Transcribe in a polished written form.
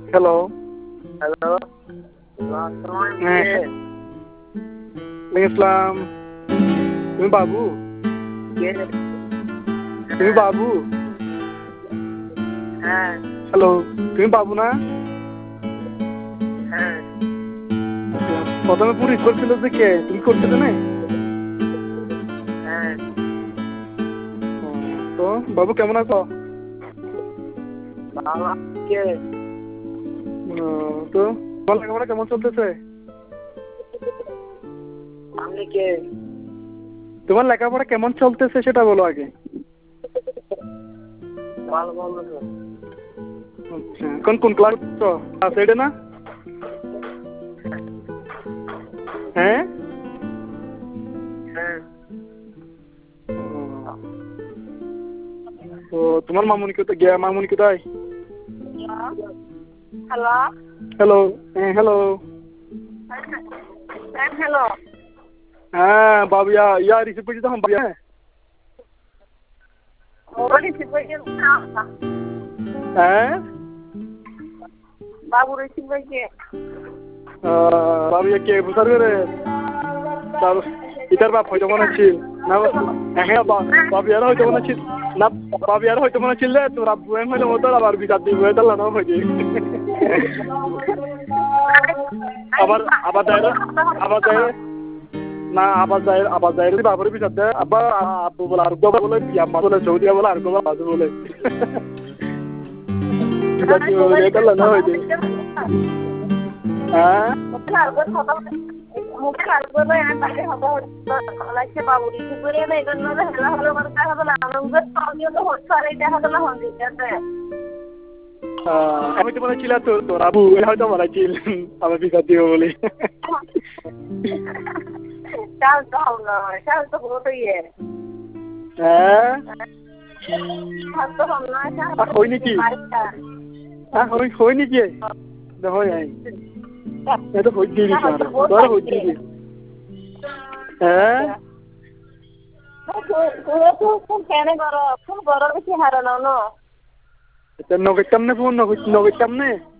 Hello. Hello. হ্যাঁ। ইসলাম। তুমি বাবু? তুমি বাবু? হ্যাঁ। হ্যালো। তুমি বাবু না? হ্যাঁ। প্রথমে পুরো করছিল যে কে? তুমি করছো না? হ্যাঁ। তো বাবু কেমন আছো? বাবা কে? তো তোমার লেখাপড়া কেমন চলতেছে? আপনি কে? তোমার লেখাপড়া কেমন চলতেছে সেটা বলো আগে। ভালো বলো তো। আচ্ছা, কোন ক্লাস করছো? ক্লাস 8 না? হ্যাঁ। হ্যাঁ। তো তোমার মামুনি কোথায় গিয়া? মামুনি কোথায়? হ্যালো। হ্যালো। হ্যাঁ হ্যালো। হ্যালো। হ্যাঁ বাবু ইয়া রিসিভ করছি তখন বাবু। হ্যাঁ বাবু রিসিভ হয়েছে। বাবু কে বুঝার করে ইটার বাপ হয়তো মনে ছিল না। হ্যাঁ বাবু আর হয়তো মনে ছিল না। বাবু আর হয়তো মনে ছিল তোর আব্বু এম হইলে মতো আবার বিচার দিব তাহলে না হয়ে আবার আবার আবার না আবার যাই বাবুর বিচার দেয় আবার আব্বু বলে আর গো বলে বিয়াম্মা বলে সৌদিয়া বলে আর গো বাজু বলে বিচার দিব বলে তাহলে না হয়ে হ্যাঁ। মুখে লাগবে তাকে হতো লাগছে বাবু রিসিভ করে এই জন্য হেলা হলো মানে দেখা গেল আমাদের সঙ্গে তো হচ্ছে আর এই দেখা গেল হন দিতে আমি তো বলেছিল তোর আবু হয়তো বলেছিল আমার বিচার দিব বলে। চাল তো না চাল তো হতোই হ্যাঁ হয় নাকি? হয় নাকি? হয় তো হয়ে দিয়ে দিচ্ছি তোর হয়ে দিয়ে দিই। হ্যাঁ কেন করো খুব গরম বেশি হারানো ন নগদ কেমনে ফোন নগদ কেমনে?